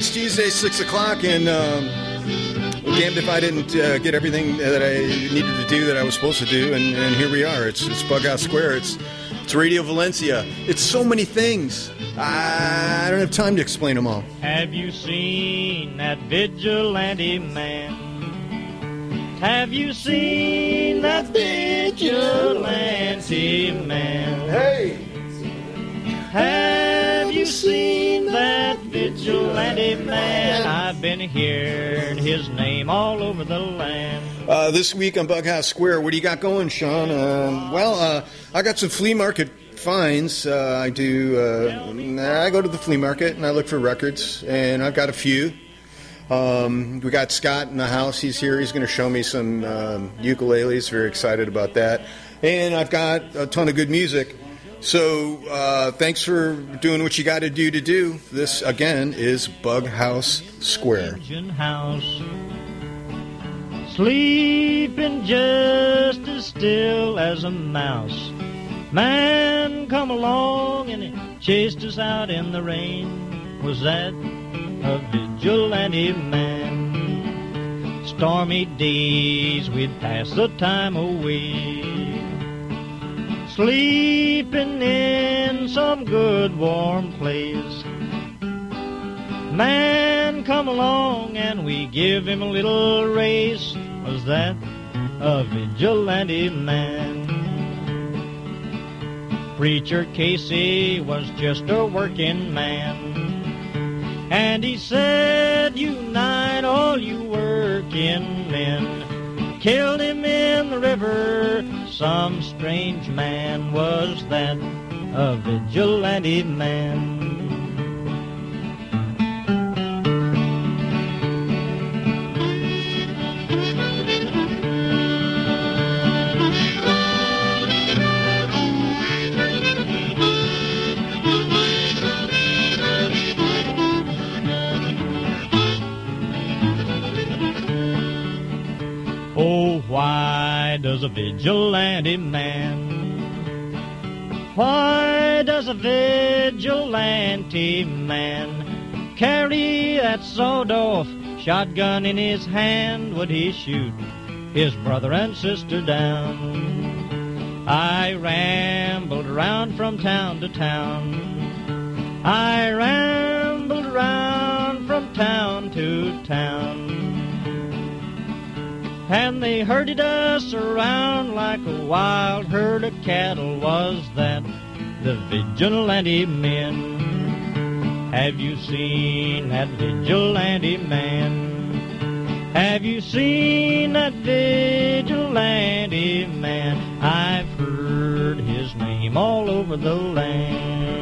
It's Tuesday, 6 o'clock, and damned if I didn't get everything that I needed to do that I was supposed to do, and here we are. It's Bughouse Square. It's Radio Valencia. It's so many things. I don't have time to explain them all. Have you seen that vigilante man? Have you seen that vigilante man? Hey! Have you seen that vigilante man? I've been hearing his name all over the land. This week on Bughouse Square, what do you got going, Sean? I got some flea market finds. I go to the flea market and I look for records, and I've got a few. We got Scott in the house. He's here. He's going to show me some ukuleles. Very excited about that. And I've got a ton of good music. So thanks for doing what you got to do. This, again, is Bughouse Square. House, sleeping just as still as a mouse. Man come along and he chased us out in the rain. Was that a vigilante man? Stormy days we'd pass the time away, sleeping in some good warm place. Man come along and we give him a little race. Was that a vigilante man? Preacher Casey was just a working man, and he said, unite all you working men. Killed him in the river, some strange man. Was that a vigilante man? Oh, why does a vigilante man, why does a vigilante man carry that sawed-off shotgun in his hand? Would he shoot his brother and sister down? I rambled around from town to town, I rambled around from town to town, and they herded us around like a wild herd of cattle. Was that the vigilante men? Have you seen that vigilante man? Have you seen that vigilante man? I've heard his name all over the land.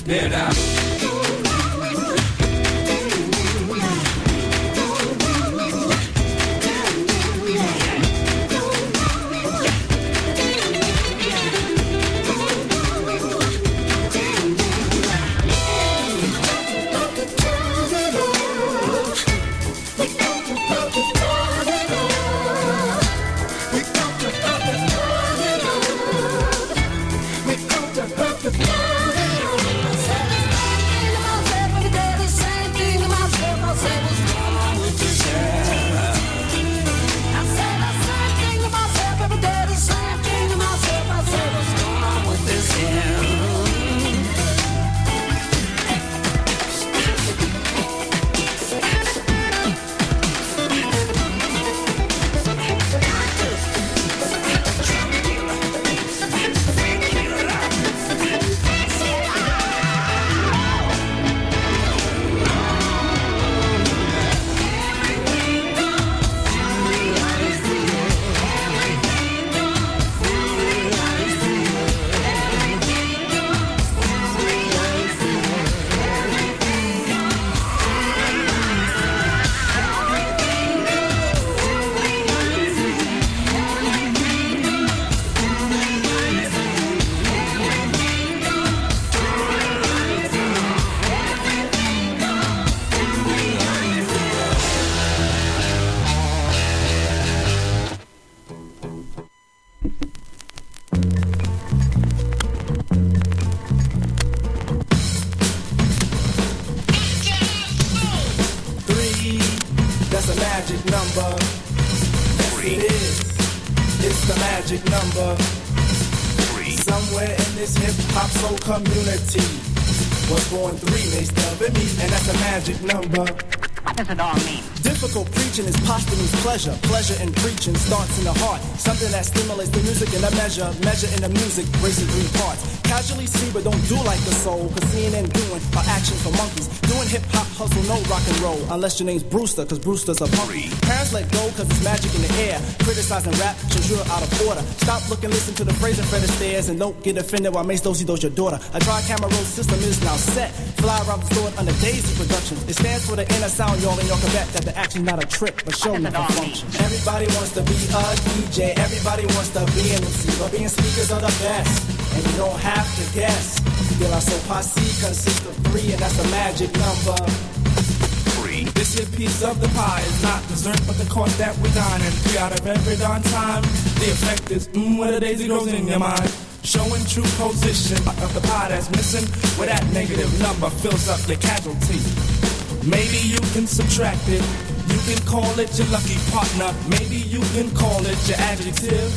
Get down. Community was born 3 makes the me, and that's a magic number. What does it all mean? Difficult preaching is posthumous pleasure. Pleasure in preaching starts in the heart. Something that stimulates the music in a measure. Measure in the music, breaks in 3 parts. Casually see but don't do like the soul. Cause seeing and doing are actions for monkeys. Doing hip hop, hustle, no rock and roll. Unless your name's Brewster, cause Brewster's a punk. Parents let go cause it's magic in the air. Criticizing rap shows you're out of order. Stop, look, and listen to the phrase and Fred Astaire. And don't get offended while Mace Dosey does your daughter. A tri-camera roll system is now set. Fly around the store under Daisy Productions. It stands for the inner sound, y'all, and y'all can bet that the action's not a trick, but show never function. Everybody wants to be a DJ. Everybody wants to be an MC. But being speakers are the best. And you don't have to guess. De La Soul Posse consists of 3, and that's a magic number. 3. This here piece of the pie is not dessert, but the course that we dine. And 3 out of every darn time, the effect is where the daisy grows in your mind. Showing true position of the pie that's missing, where that negative number fills up your casualty. Maybe you can subtract it. You can call it your lucky partner. Maybe you can call it your adjective.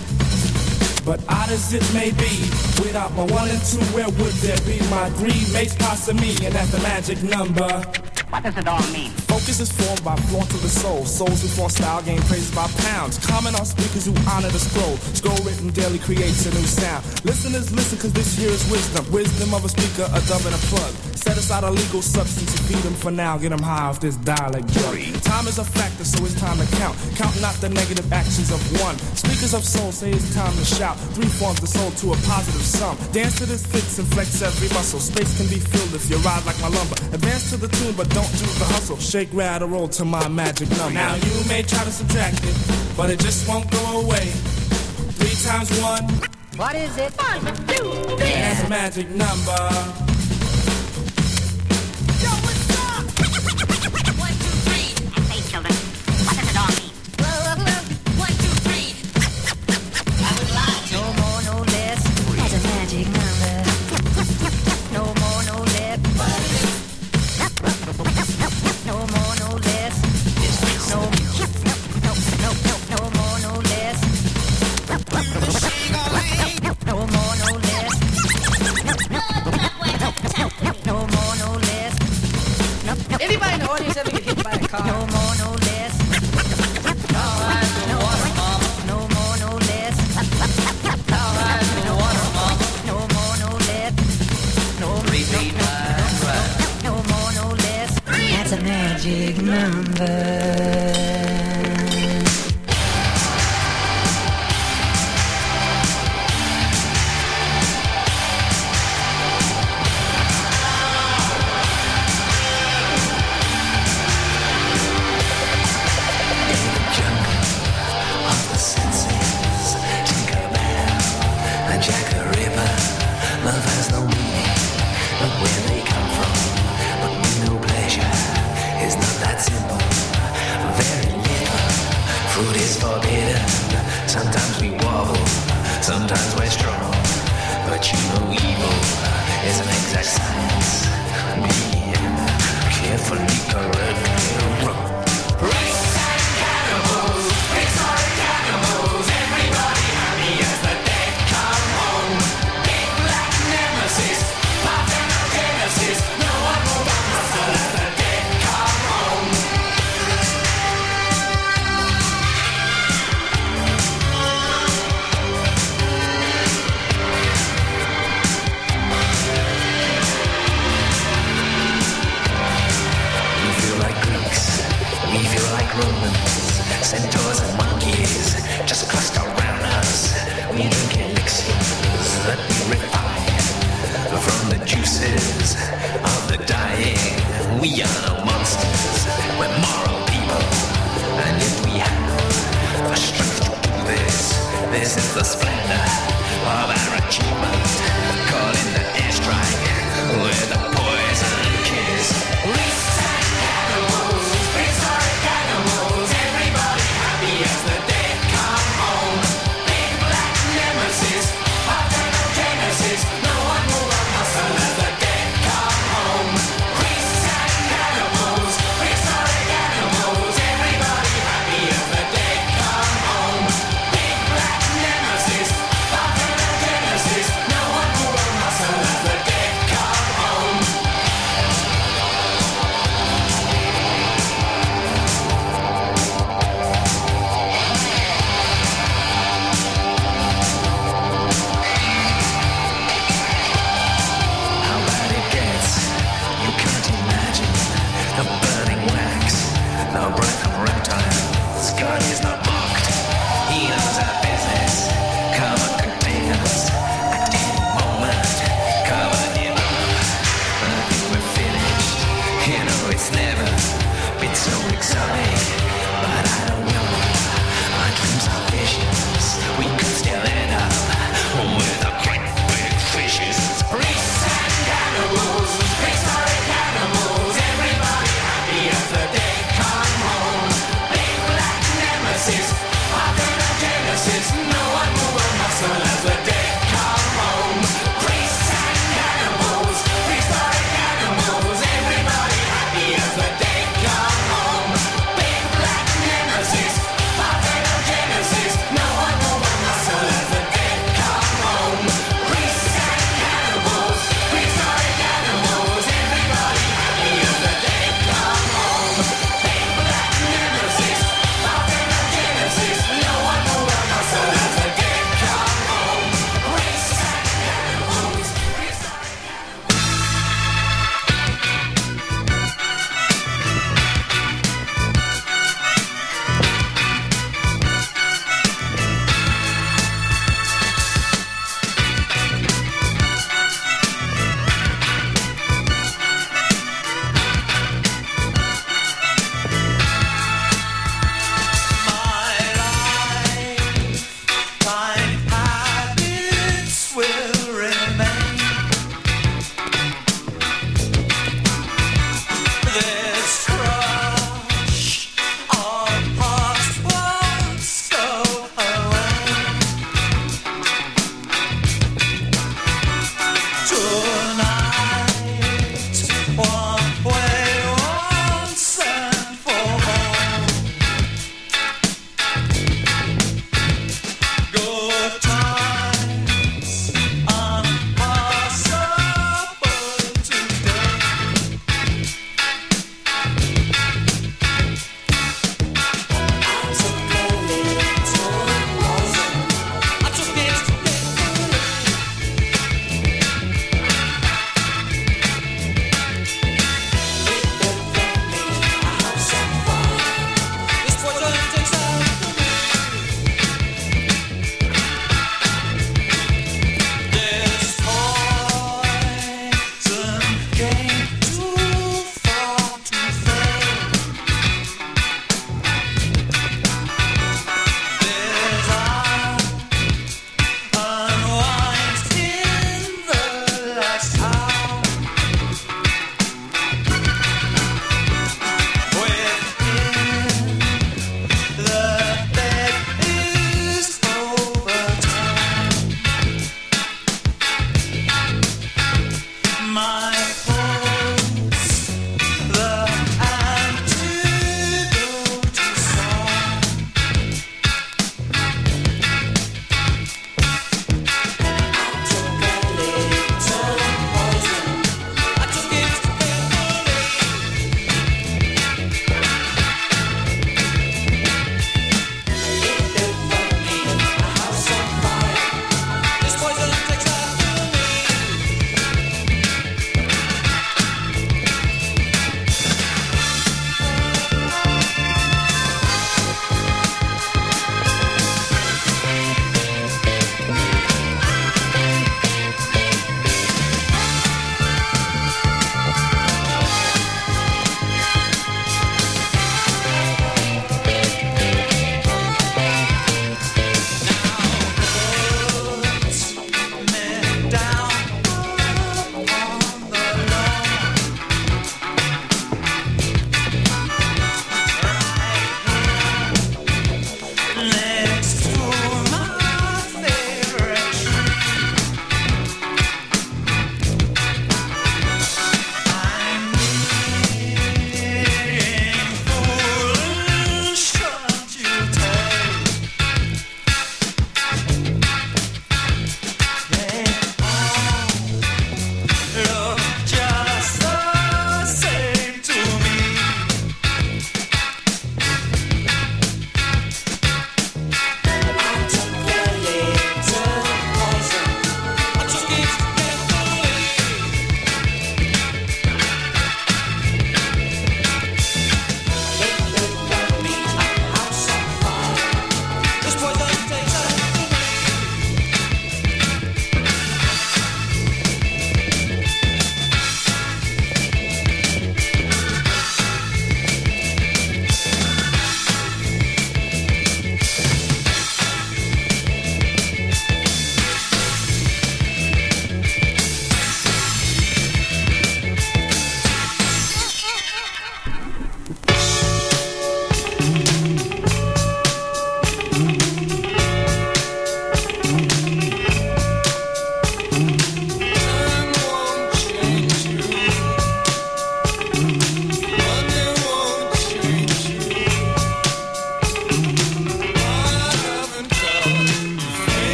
But odd as it may be, without my 1 and 2, where would there be my 3 mates passing me? And that's the magic number. What does it all mean? Focus is formed by flaunt to the soul. Souls who form style gain praises by pounds. Comment on speakers who honor the scroll. Scroll written daily creates a new sound. Listeners listen cause this here is wisdom. Wisdom of a speaker, a dove and a plug. Set aside a legal substance to feed them for now. Get them high off this dialect drug. Time is a factor so it's time to count. Count not the negative actions of 1. Speakers of soul say it's time to shout. 3 forms the soul to a positive sum. Dance to this fits and flex every muscle. Space can be filled if you ride like my lumber. Advance to the tune but don't do the hustle. Shake, rattle, roll to my magic number. Now you may try to subtract it, but it just won't go away. 3 times 1. What is it? 1, 2, 3. That's a magic number. Yo, what's up? 1, 2, 3. Hey, children, what does it all mean? 1, 2, 3. I was lying. No more, no less. That's a magic number. No more, no less. No more, no less. No more, no less. No more, no less. No more, no less. Anybody in the audience ever get hit by a car? No more, no less. All right, no water, mama. No more, no less. All right, no water, mama. No more, no less. No more, no less. That's a magic number. We are no monsters, we're moral people. And if we have the strength to do this, this is the splendor of our achievement. Call in the airstrike with a poison kiss. Prehistoric animals, everybody happy as the dead come home. Big black nemesis, parthenogenesis, no one will run hustle as the dead come home. Prehistoric animals.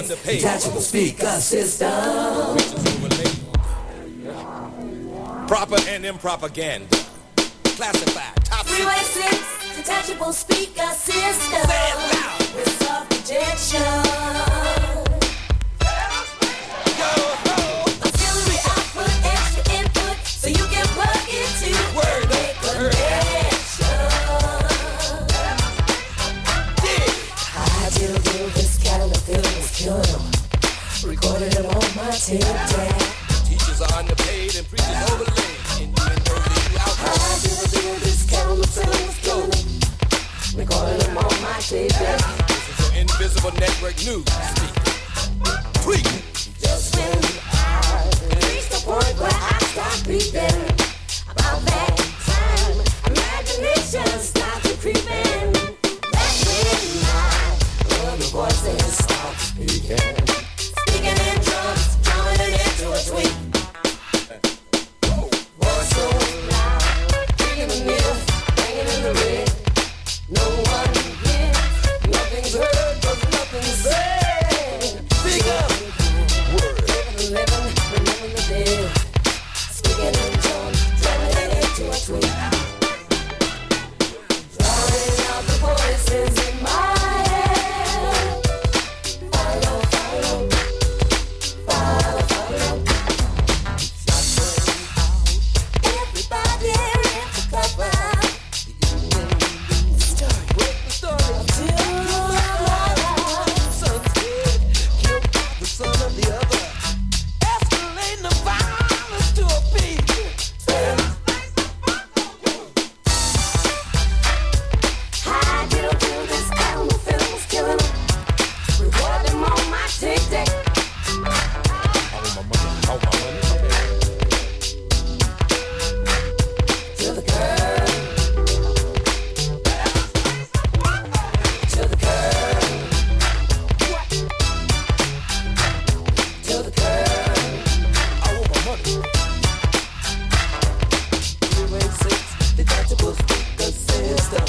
underpaid. Detachable speaker system. Proper and impropaganda. Classified. Top 386 detachable speaker system. Say it loud. With soft projection. Auxiliary output, extra input, so you can plug into Word make up. connection. I do this kind of film was killing them. Recorded it on my tape deck. Teachers are underpaid and preachers overlaid. And you and those you out I do this kind of film was killing them. Recorded it on my tape deck. This is your invisible network news. Tweak. Just when I reached the point where I start creeping, about that time, imagination started creeping. That's when my little voices start speaking. Speaking in drums, drumming it into a tweet. Voice so loud, ringing the mills, banging in the red. No one hears, nothing's heard, 'cause nothing's said. Speak up. Living, remembering the dead. Speaking in tongues, drumming it into a tweet. Drowning out the voices in my head. Follow, follow, follow, follow. Everybody in the cover. Break the story. Son's dead. Killed the son of the other. Escalating the violence to a peak. How do this kind of film was killing them? Record them on my tape deck. To the curb. To the curb. To the curb. I want my money. 386 detachable speaker system.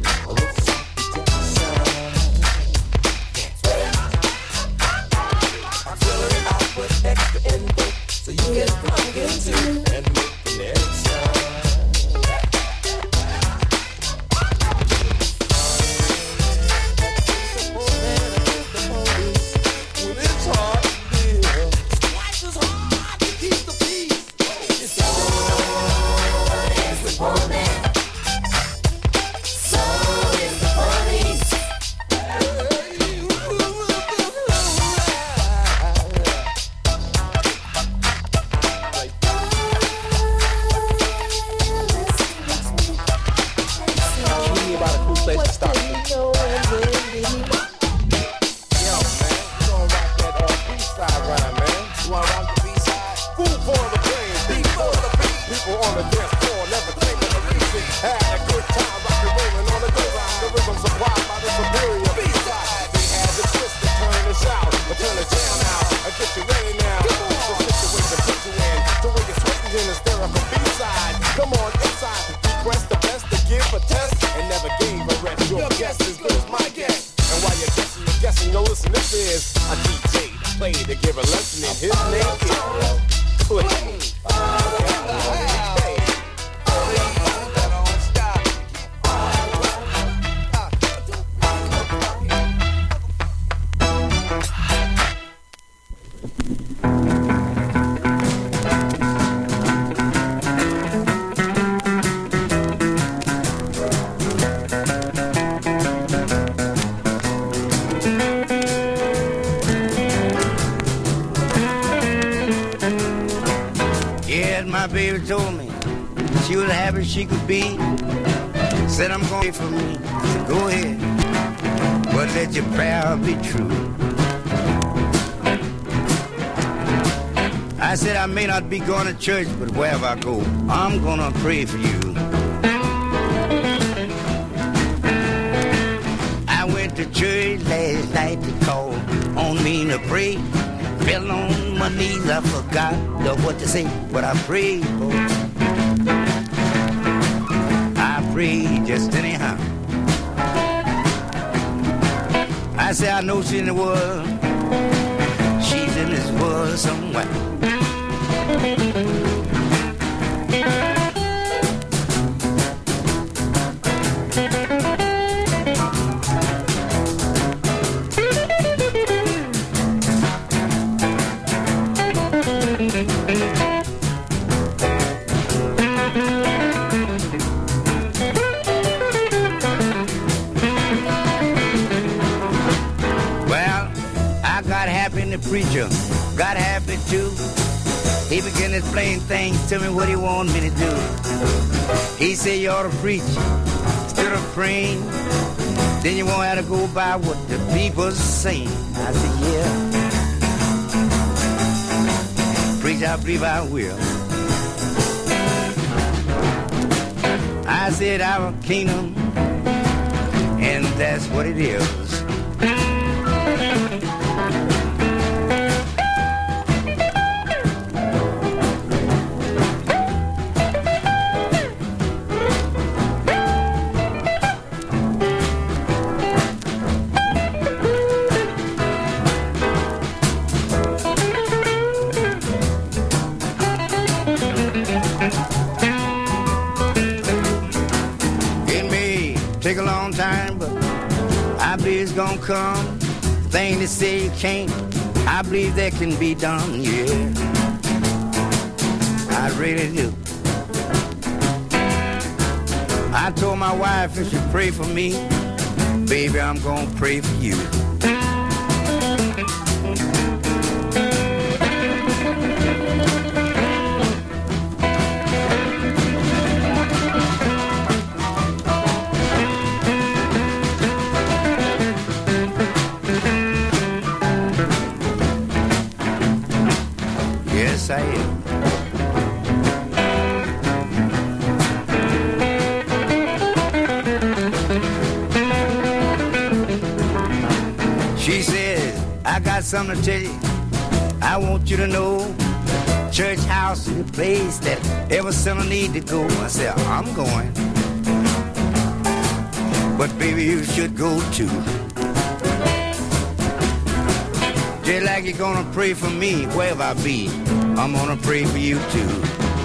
Auxiliary output, extra input, so you get plug into and make connection. Well, it's hard to live. Twice as hard to keep the peace. It's Is the woman. So is the police. Key about a cool place to start. Yo, man, you gonna rock that B-side rhyme, man. You wanna rock the B-side? Food for the brain, beat for the beat. People on the dance floor never think of the reason. Had a good time rockin' rolling on the go round. The rhythm supplied by the superior B-side. They had the twist to turn this out, but turn the jam out. I get you ready now. The situation put you in, to where you're sweating in the hysterical B-side. Come on inside, request the best to give a test, and never gave a rest. Your guess is good as my guess. And while you're guessing, yo, listen, this is a DJ play to give a lesson, and his name is Click. Yeah, my baby told me she was happy she could be. Said I'm going for me, so go ahead, but let your prayer be true. I said I may not be going to church, but wherever I go, I'm gonna pray for you. I went to church last night to call on me to pray. Fell on my knees, I forgot what to say, but I prayed, boy. I prayed just anyhow. I said I know she's in the world was somewhere. The preacher got happy too. He began to explain things to me what he wanted me to do. He said you ought to preach instead of praying. Then you won't have to go by what the people's saying. I said, yeah. Preach, I believe I will. I said our kingdom, and that's what it is. Take a long time, but I believe it's gonna come. Thing they say you can't, I believe that can be done, yeah. I really do. I told my wife if she pray for me, baby, I'm gonna pray for you. Yes, I am. She said, I got something to tell you. I want you to know church house is a place that every sinner need to go. I said, I'm going. But baby, you should go too. Just like you're gonna pray for me, wherever I be, I'm gonna pray for you too.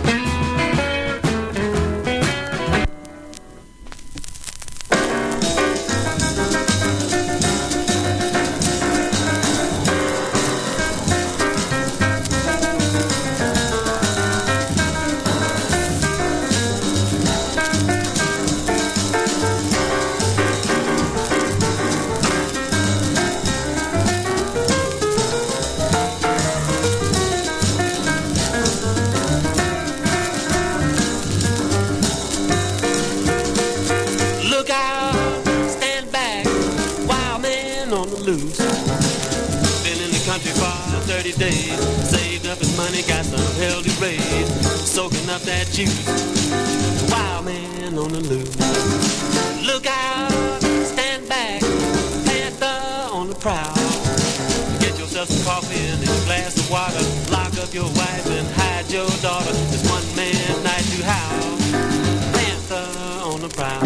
Saved up his money, got some hell to raise, soaking up that juice. Wild man on the loose. Look out, stand back, panther on the prowl. Get yourself some coffee and a glass of water. Lock up your wife and hide your daughter. It's one man night to howl. Panther on the prowl.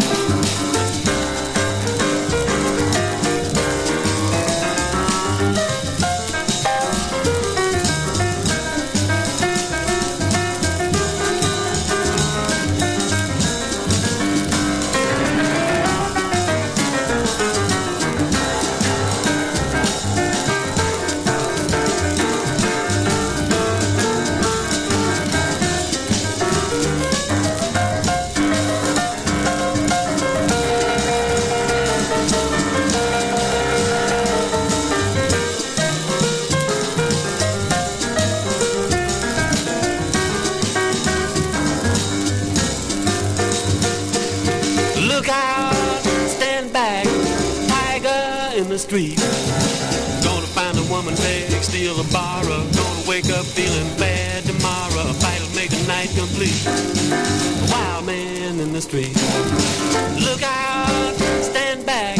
Street. Gonna find a woman, beg, steal or borrow. Gonna wake up feeling bad tomorrow. A fight will make the night complete. A wild man in the street. Look out, stand back.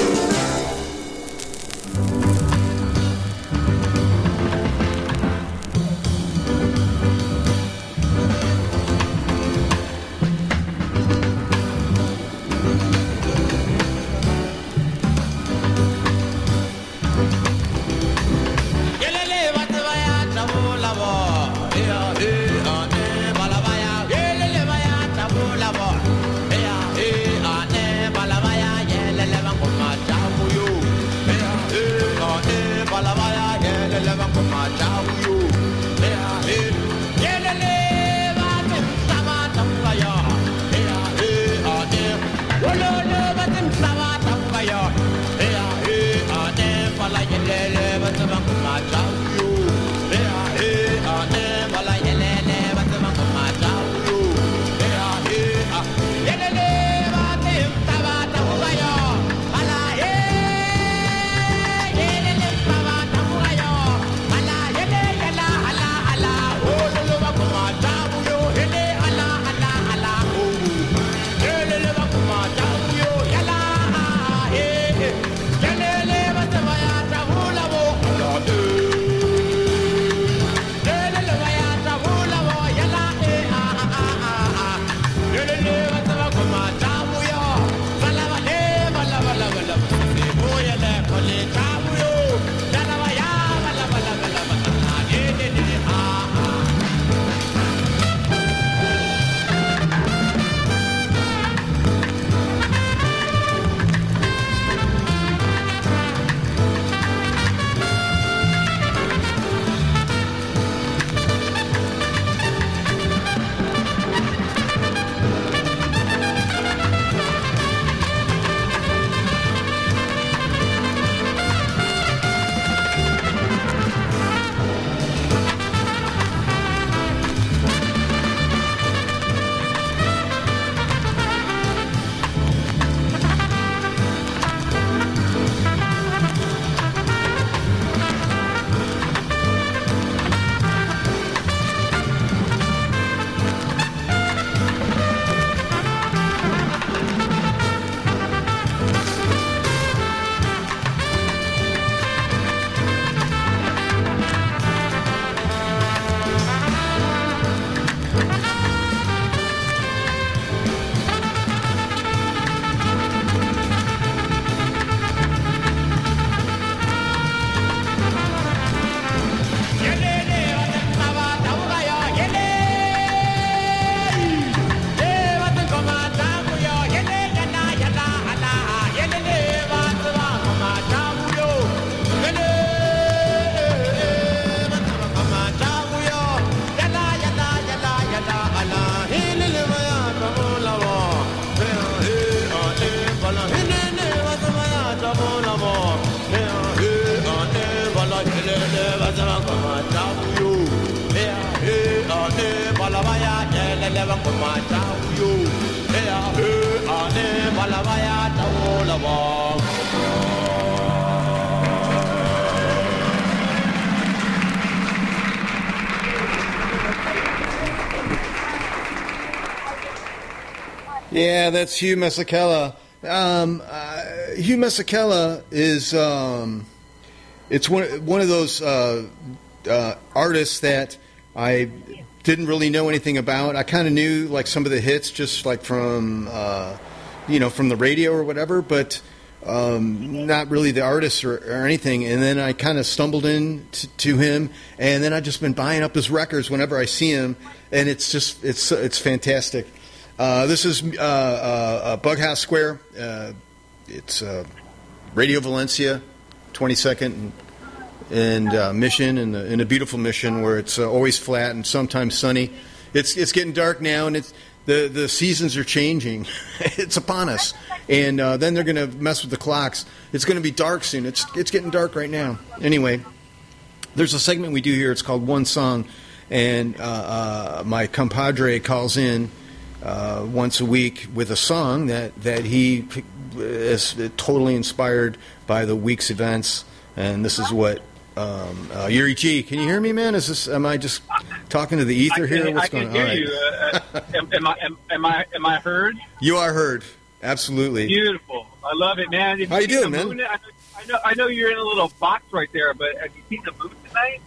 Yeah, that's Hugh Masekela. Hugh Masekela is it's one of those artists that I didn't really know anything about. I kind of knew like some of the hits just like from from the radio or whatever, but not really the artist or anything. And then I kind of stumbled into him, and then I've just been buying up his records whenever I see him, and it's fantastic. This is Bughouse Square. It's Radio Valencia, 22nd and Mission, in a beautiful Mission where it's always flat and sometimes sunny. It's getting dark now, and the seasons are changing. It's upon us, and then they're going to mess with the clocks. It's going to be dark soon. It's getting dark right now. Anyway, there's a segment we do here. It's called One Song, and my compadre calls in once a week with a song that he is totally inspired by the week's events, and this is what Yuri G. Can you hear me, man? Am I just talking to the ether here? What's going on? I can hear you. Am I heard? You are heard. Absolutely. Beautiful. I love it, man. How you doing, man? Moon, I know you're in a little box right there, but have you seen the moon tonight?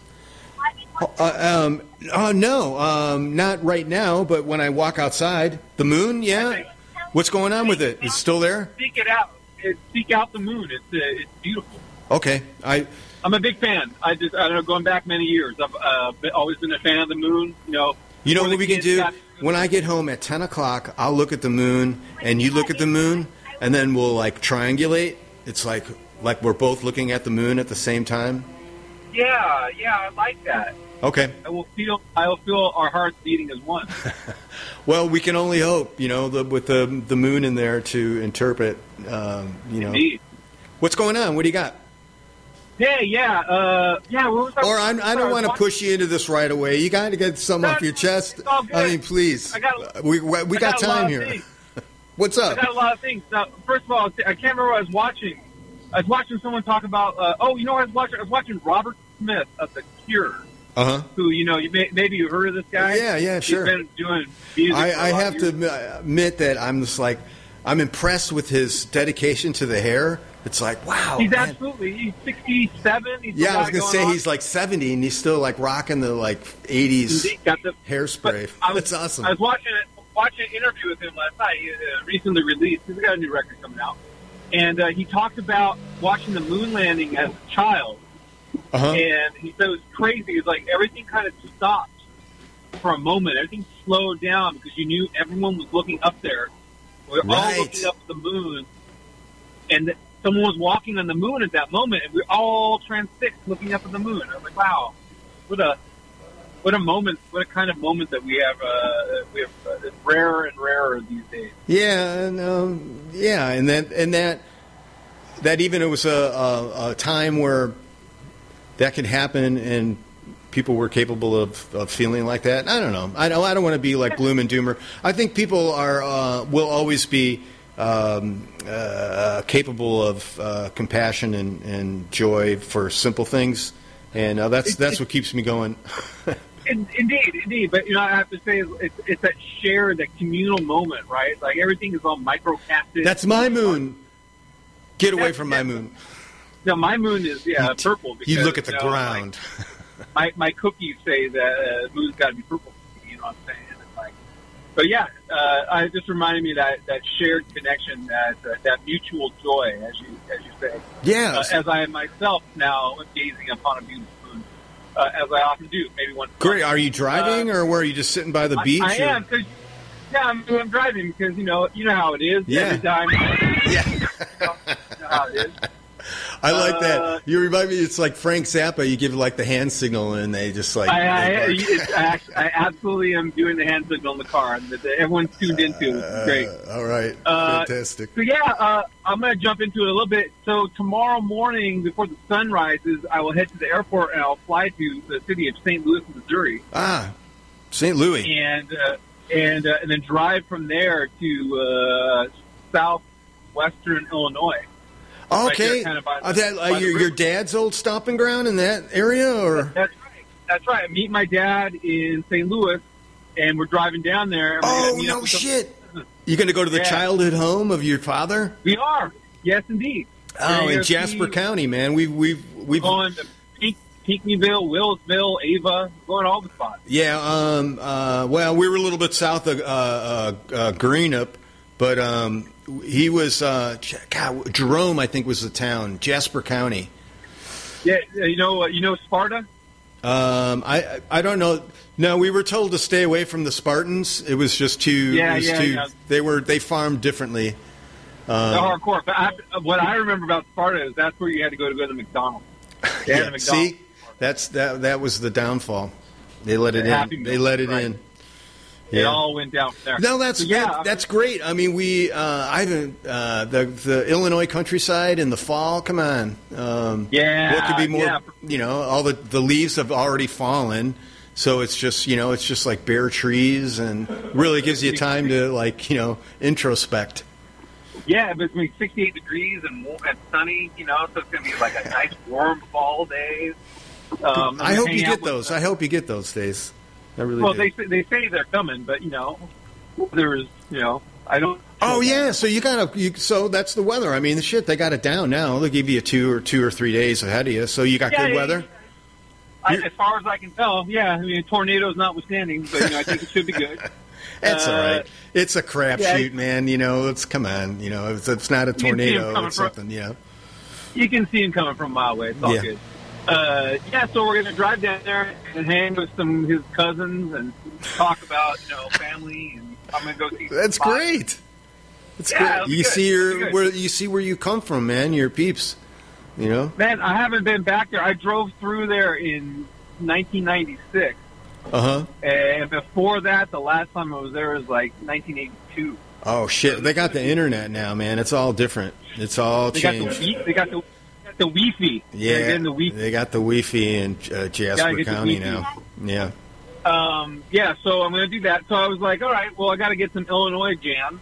No, not right now, but when I walk outside, the moon, yeah. What's going on with it? It's still there? Seek it out. Seek out the moon. It's beautiful. Okay. I'm a big fan. I don't know, going back many years. I've always been a fan of the moon. You know what we can do? When I get home at 10 o'clock, I'll look at the moon, and you look at the moon, and then we'll, like, triangulate. It's like we're both looking at the moon at the same time. Yeah, I like that. Okay. I will feel our hearts beating as one. Well, we can only hope, with the moon in there to interpret, Indeed. What's going on? What do you got? Hey, yeah. What was I don't want to push you into this right away. You got to get something off your chest. I mean, please. We got time here. What's up? I got a lot of things. Now, first of all, I can't remember what I was watching. I was watching someone talk about. I was watching Robert Smith of The Cure. Who maybe you've heard of this guy? Yeah, sure. He's been doing music. I have to admit that I'm impressed with his dedication to the hair. It's like, wow. He's he's 67. I was gonna say he's like 70, and he's still like rocking the like 80s hairspray. That's awesome. I was watching an interview with him last night. He recently released. He's got a new record coming out, and he talked about watching the moon landing as a child. And he said it was crazy. It's like everything kind of stopped for a moment. Everything slowed down because you knew everyone was looking up there. We were all looking up at the moon, and someone was walking on the moon at that moment, and we were all transfixed looking up at the moon. I was like, wow, what a moment! What a kind of moment that we have. It's rarer and rarer these days. Yeah, and that even it was a time where that could happen, and people were capable of feeling like that. I don't know. I don't want to be like gloom and doomer. I think people will always be capable of compassion and joy for simple things, and that's what keeps me going. Indeed. But I have to say, it's that shared, that communal moment, right? Like everything is all microcasted. That's my moon. Get away from my moon. No, my moon is purple. Because, you look at the ground. My cookies say that moon's got to be purple. You know what I'm saying? It's like, but yeah, it just reminded me that shared connection, that mutual joy, as you say. Yeah. As I am myself now gazing upon a beautiful moon, as I often do, maybe once. Great. Are you driving, or were you just sitting by the beach? I am. I'm driving because you know how it is. Yeah. Every time. Yeah. You know how it is. I like that. You remind me, it's like Frank Zappa. You give like the hand signal, and they just like. I absolutely am doing the hand signal in the car that everyone's tuned into. It's great. All right, fantastic. So yeah, I'm going to jump into it a little bit. So tomorrow morning, before the sun rises, I will head to the airport and I'll fly to the city of St. Louis, Missouri. St. Louis. and then drive from there to southwestern Illinois. Right Okay. there, kind of by the your river. dad's old stomping ground in that area, or That's right. That's right. I meet my dad in St. Louis, and we're driving down there. And we're oh gonna meet up no with some- shit! You going to go to the Yeah. childhood home of your father? We are. Yes, indeed. Oh, We're in gonna Jasper see- County, man. We've going to Pinckneyville, Willisville, Ava, going all the spots. yeah. Well, we were a little bit south of Greenup, but he was Jerome, I think, was the town. Jasper County. Yeah, you know Sparta. I don't know. No, we were told to stay away from the Spartans. It was just too. Yeah, it was yeah, too. yeah. They farmed differently. They're hardcore. But what I remember about Sparta is that's where you had to go to the McDonald's. They had a McDonald's. See, that was the downfall. They let it Happy in. Meal, They let it right. in. It all went down there. No, that's So, yeah. that's great. I mean, I haven't the Illinois countryside in the fall. Come on, Yeah, what could be more? yeah. You know, all the leaves have already fallen, so it's just like bare trees, and really gives you time to introspect. Yeah, but it's going to be 68 degrees and warm and sunny, so it's going to be like a nice warm fall day. I hope you get those. I hope you get those days. I really Well, do. they say they're coming, but there's I don't. Oh yeah, so so that's the weather. I mean, the shit, they got it down now. They'll give you two or 3 days ahead of you. So you got good weather. As far as I can tell, yeah. I mean, tornadoes notwithstanding, but I think it should be good. That's all right. It's a crapshoot, yeah. man. It's come on. It's not a can see 'em tornado. coming It's from- something. Yeah. You can see him coming from a mile away. It's all Yeah. good. So we're going to drive down there and hang with some of his cousins and talk about, family, and I'm going to go see. That's spots. great. That's Yeah, great. it'll be You good. see It'll be good. where you come from, man. Your peeps. Man, I haven't been back there. I drove through there in 1996. Uh-huh. And before that, the last time I was there was like 1982. Oh shit! They got the internet now, man. It's all different. It's all They changed. got the Wi-Fi. Yeah, They're getting the Wi-Fi. they got the Wi-Fi in Jasper Gotta get the County Wi-Fi. now. Yeah. So I'm going to do that. So I was like, all right, well, I got to get some Illinois jams.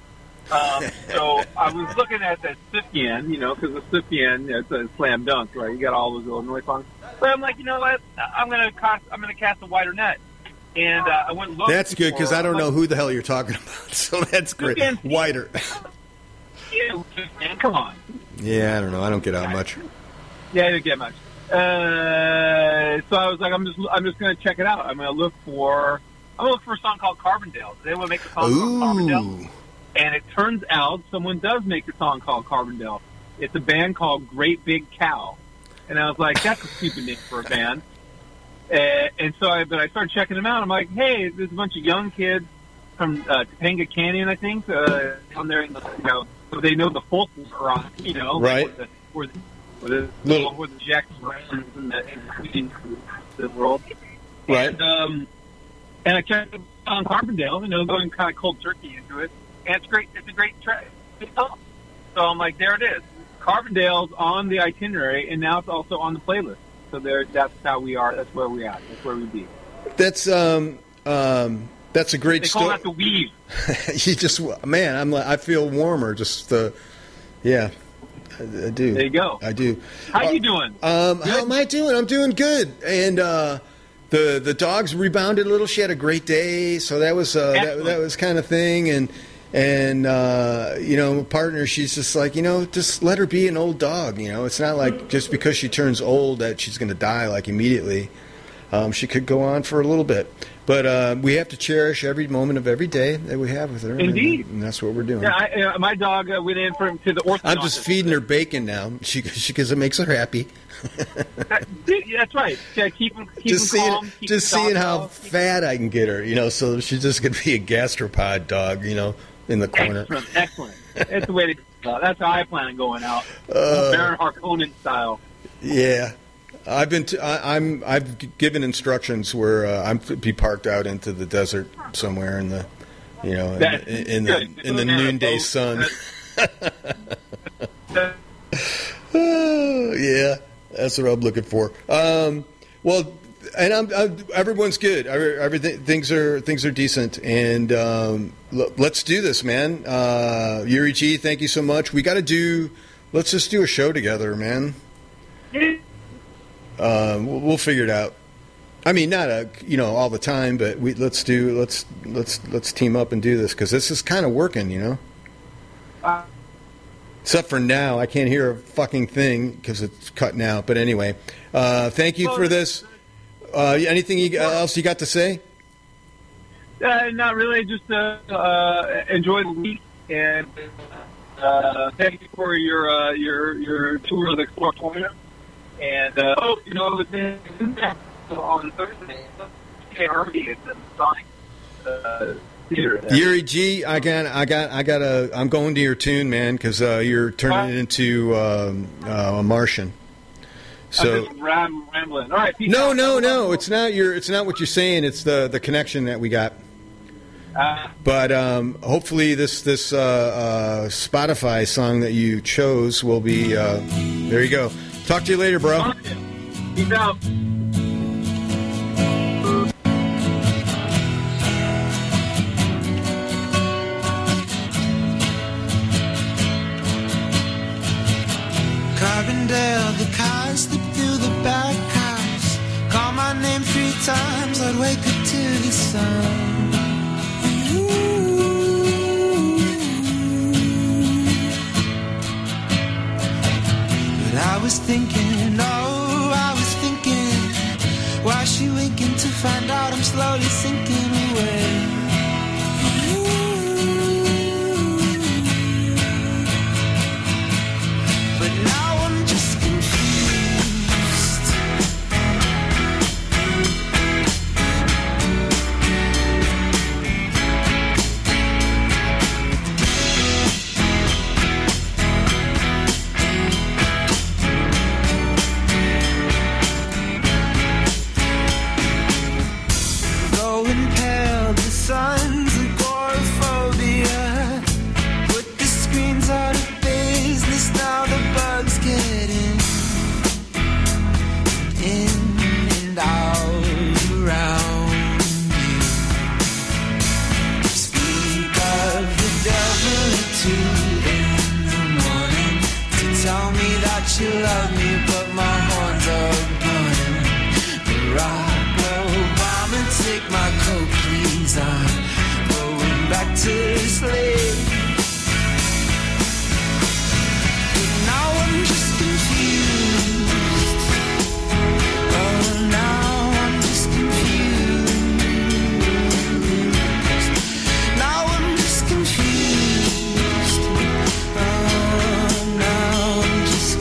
So I was looking at that Scythian, because the Scythian, it's a slam dunk, right? You got all those Illinois songs. But I'm like, you know what? I'm going to cast a wider net. And I went looking. That's good because I don't know who the hell you're talking about. So that's great. can- Wider. Yeah, man, come on. Yeah, I don't know. I don't get out much. Yeah, I didn't get much. So I was like, I'm just going to check it out. I'm going to look for a song called Carbondale. They want to make a song called Carbondale. Ooh. And it turns out someone does make a song called Carbondale. It's a band called Great Big Cow. And I was like, that's a stupid name for a band. And so I started checking them out. I'm like, hey, there's a bunch of young kids from Topanga Canyon, I think, down there in the, so they know the folk rock, Right. where the Jackson Browns and the world. Right. And I checked on Carbondale, going kind of cold turkey into it. And it's great. It's a great track. So I'm like, there it is. Carbondale's on the itinerary, and now it's also on the playlist. So that's how we are. That's where we are. That's where we be. That's a great They call story. that the weave. You just, man, I feel warmer. Just, yeah, I do. There you go. I do. How you doing? How am I doing? I'm doing good. And the dogs rebounded a little. She had a great day, so that was that was kind of thing. And my partner, she's just like, just let her be an old dog. It's not like just because she turns old that she's going to die like immediately. She could go on for a little bit. But we have to cherish every moment of every day that we have with her. Indeed. And that's what we're doing. Yeah, my dog went in to the orthodontist. I'm just feeding her bacon now. Because it makes her happy. That's right. Yeah, keep him Just calm. seeing how fat I can get her, so she's just going to be a gastropod dog, in the corner. Excellent. That's the way to go. That's how I plan on going out. Baron Harkonnen style. Yeah. I've given instructions where I'm to be parked out into the desert somewhere in the, in the noonday sun. Yeah, that's what I'm looking for. Well, and everyone's good. Everything things are decent, and let's do this, man. Yuri G, thank you so much. Let's just do a show together, man. We'll figure it out. I mean, not all the time, but let's team up and do this because this is kind of working, Except for now, I can't hear a fucking thing because it's cutting out. But anyway, thank you for this. Anything else you got to say? Not really. Just enjoy the week and thank you for your tour of the California. And on Thursday, Army is in Sonic Theater. Yuri G, I'm going to your tune, man, because you're turning it into a Martian. So I'm just rambling. All right. No. It's not what you're saying. It's the connection that we got. But hopefully this Spotify song that you chose will be. There you go. Talk to you later, bro. Peace out. Carbondale, the cars slip through the back house. Call my name 3 times, I'd wake up to the sun. But I was thinking, why she winking to find out I'm slowly sinking away? But now I'm just confused. Going pale, the sun's agoraphobia. Put the screens out of business, now the bugs get in and out around you. Speak of the devil at 2 in the morning to tell me that you love me, but my horns are burning. Barack Obama, take my coat, please. I'm going back to sleep. Now I'm just confused. Oh, now I'm just confused. Now I'm just confused. Oh, now I'm just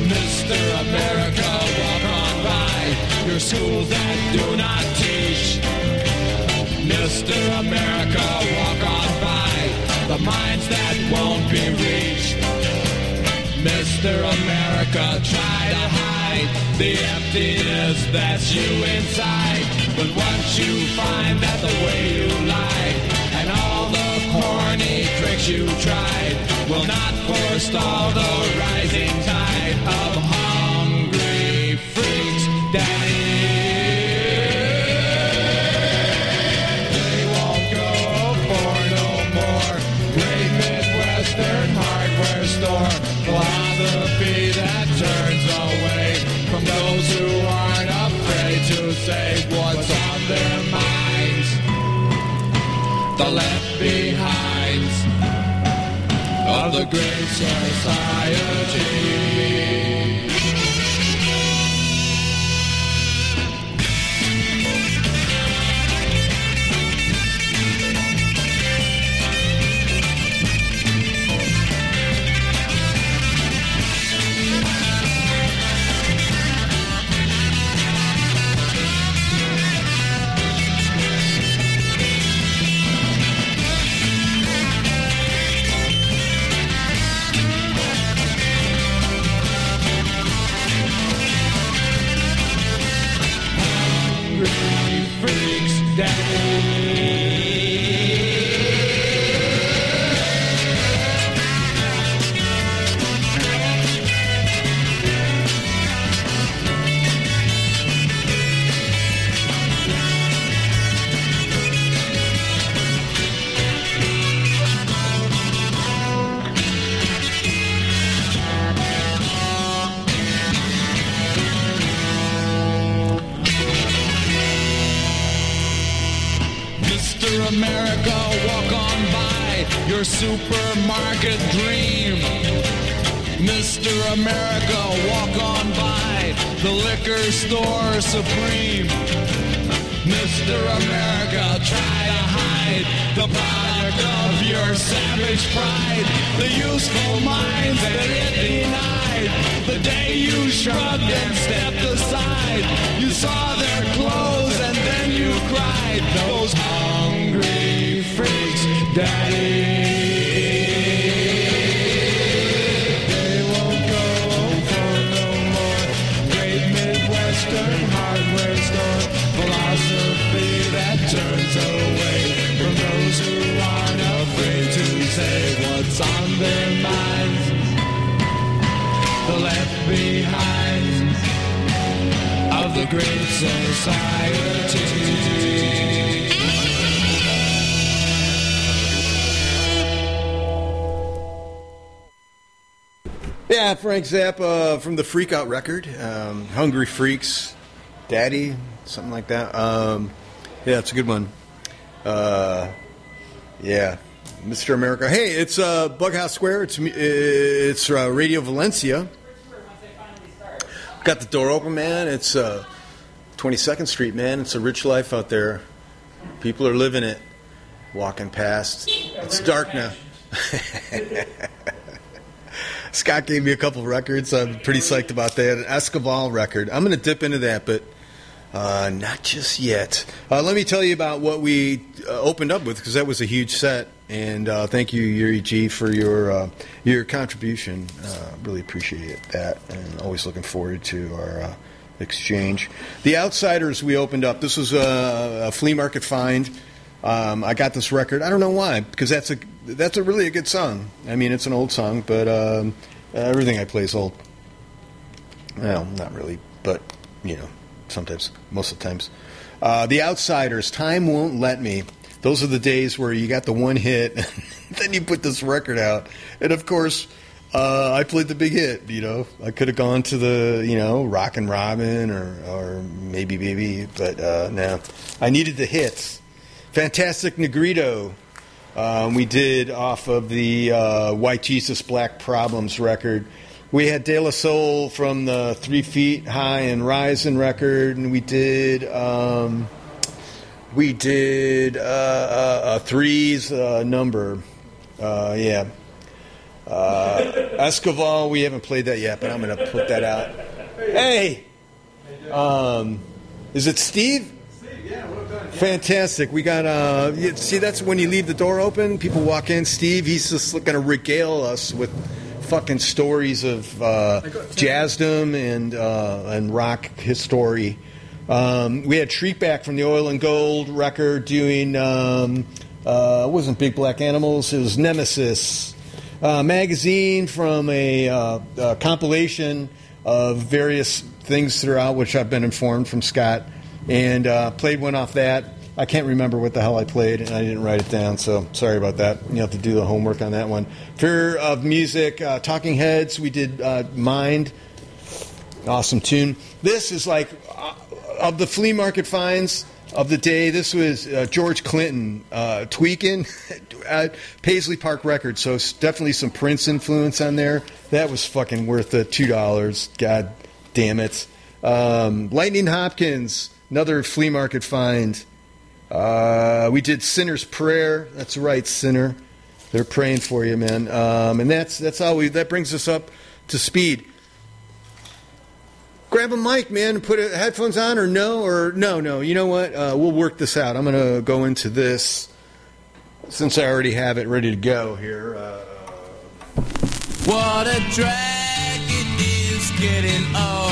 Mr. America, walk on by your schools that do not teach Mr. America, walk on by the minds that won't be reached. Mr. America, try to hide the emptiness that's you inside. But once you find that the way you lied and all the corny tricks you tried will not forestall the rising tide of hungry freaks, Daddy. They won't go for no more great Midwestern hardware store philosophy that turns away from those who aren't afraid to say what's on their minds. The left behinds of the great society. America, walk on by your supermarket dream. Mr. America, walk on by the liquor store supreme. Mr. America, try to hide the product of your savage pride. The useful minds that it denied. The day you shrugged and stepped aside. You saw their clothes and then you cried. Those hungry freaks, Daddy. They won't go for no more great Midwestern hardware store philosophy that turns away from those who aren't afraid to say what's on their minds. The left behind of the great society. Yeah, Frank Zappa from the Freak Out record, Hungry Freaks, Daddy, something like that. Yeah, it's a good one. Yeah, Mr. America. Hey, it's Bughouse Square. It's Radio Valencia. Got the door open, man. It's 22nd Street, man. It's a rich life out there. People are living it, walking past. It's dark now. Scott gave me a couple records. I'm pretty psyched about that. An Escobar record. I'm going to dip into that, but not just yet. Let me tell you about what we opened up with, because that was a huge set. And thank you, Yuri G, for your contribution. Really appreciate that, and always looking forward to our exchange. The Outsiders we opened up. This was a flea market find. I got this record. I don't know why, because that's a really a good song. I mean, it's an old song, but everything I play is old. Well, not really, but you know, sometimes, most of the times. The Outsiders, Time Won't Let Me. Those are the days where you got the one hit, and then you put this record out. And, of course, I played the big hit, you know. I could have gone to the, you know, Rockin' Robin or maybe Baby, but no. I needed the hits. Fantastic Negrito. We did off of the White Jesus Black Problems record. We had De La Soul from the 3 Feet High and Rising record, and we did a Threes number. Yeah. Escobar, we haven't played that yet, but I'm going to put that out. Hey! Is it Steve? Steve, yeah, well done. Fantastic. We got, see, that's when you leave the door open, people walk in. Steve, he's just going to regale us with fucking stories of jazzdom and rock history. We had Shriekback from the Oil and Gold record doing, it wasn't Big Black Animals, it was Nemesis. Magazine from a compilation of various things throughout, which I've been informed from Scott. And played one off that. I can't remember what the hell I played, and I didn't write it down, so sorry about that. You have to do the homework on that one. Fear of Music, Talking Heads, we did Mind. Awesome tune. This is like, of the flea market finds of the day, this was George Clinton tweaking at Paisley Park Records, so it's definitely some Prince influence on there. That was fucking worth the $2. God damn it. Lightning Hopkins, another flea market find. We did Sinner's Prayer. That's right, Sinner. They're praying for you, man. And that's how that brings us up to speed. Grab a mic, man, and put headphones on, or no. You know what? We'll work this out. I'm going to go into this since I already have it ready to go here. What a drag it is getting old.